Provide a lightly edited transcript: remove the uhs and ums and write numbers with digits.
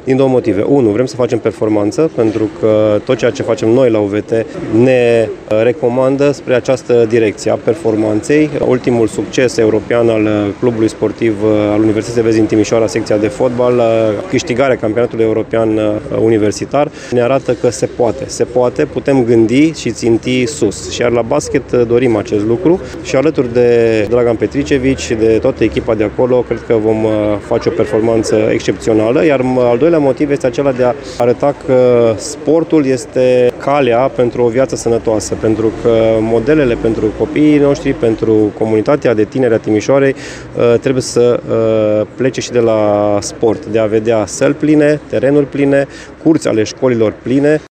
Din două motive. Unu, vrem să facem performanță, pentru că tot ceea ce facem noi la UVT ne recomandă spre această direcție a performanței. Ultimul succes european al clubului sportiv al Universității de Vest din Timișoara, secția de fotbal, câștigarea campionatului european universitar, ne arată că se poate. Se poate, putem gândi și ținti sus. Și iar la basket dorim acest lucru și alături de Dragan Petricevici și de toată echipa de acolo, cred că vom face o performanță excepțională, iar al doilea motiv este acela de a arăta că sportul este calea pentru o viață sănătoasă, pentru că modelele pentru copiii noștri, pentru comunitatea de tineri a Timișoarei trebuie să plece și de la sport, de a vedea săli pline, terenuri pline, curți ale școlilor pline.